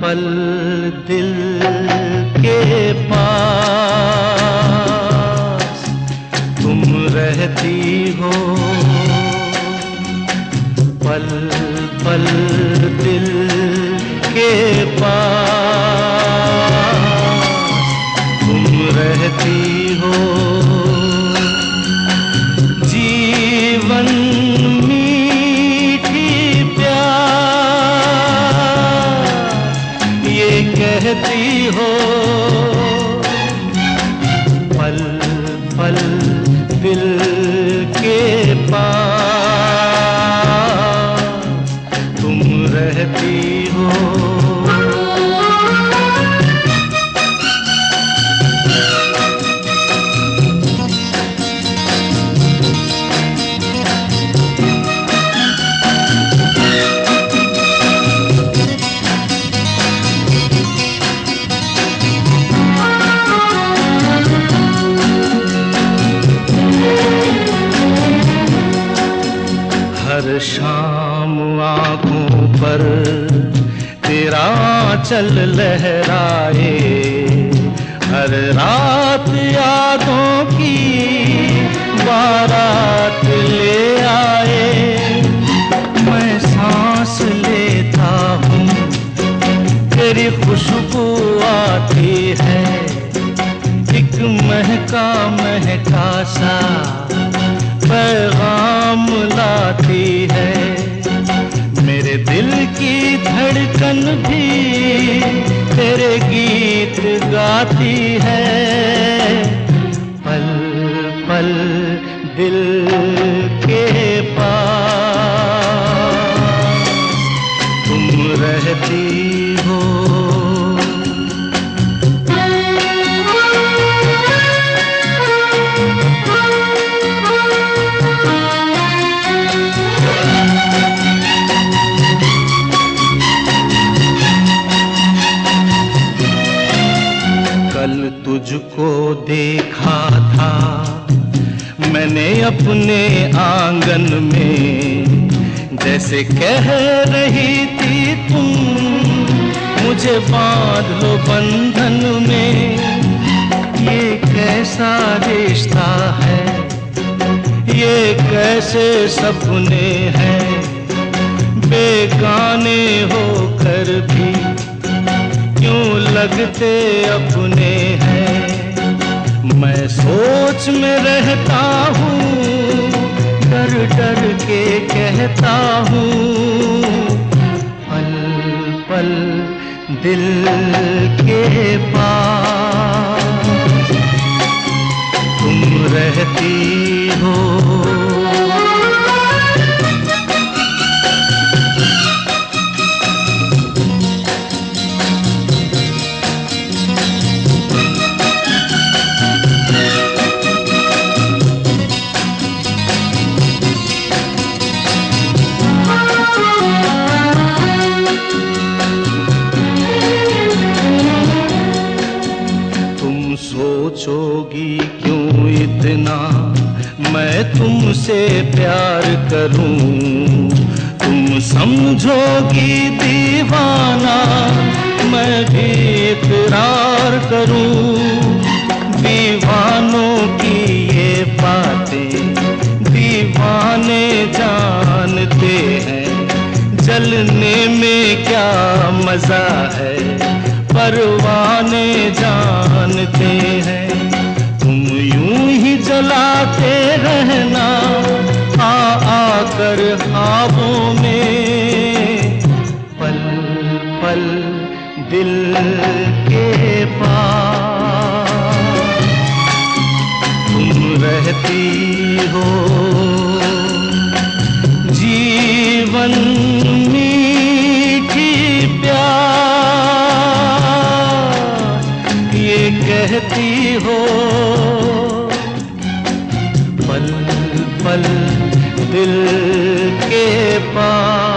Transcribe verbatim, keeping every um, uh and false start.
पल दिल के पास तुम रहती हो, पल पल दिल के पास तुम रहती हो। जीवन मीठी प्यार ये कहती हो, पल पल दिल के पास तुम रहती हो। हर शाम आँखों पर तेरा आँचल लहराए, हर रात यादों की बारात ले आए। मैं सांस लेता हूँ तेरी खुशबू आती है, एक महका महका सा पैगाम लाती है। मेरे दिल की धड़कन भी तेरे गीत गाती है, पल पल दिल के पास तुम रहती हो। कल तुझको देखा था मैंने अपने आंगन में, जैसे कह रही थी तुम मुझे बांध लो बंधन में। ये कैसा रिश्ता है, ये कैसे सपने हैं, बेगाने होकर भी क्यों लगते अपने हैं। मैं सोच में रहता हूँ, डर डर के कहता हूँ, पल पल दिल के पास तुम रहती हो। सोचोगी क्यों इतना मैं तुमसे प्यार करूं, तुम समझोगी दीवाना मैं भी इकरार करूं। दीवानों की ये बातें दीवाने जानते हैं, जलने में क्या मजा है परवाने जानते हैं। तुम यूं ही जलाते रहना आ आकर ख्वाबों में, पल पल दिल के पास तुम रहती हो। जीवन मीठी प्यार ये कहती हो, पल पल दिल के पास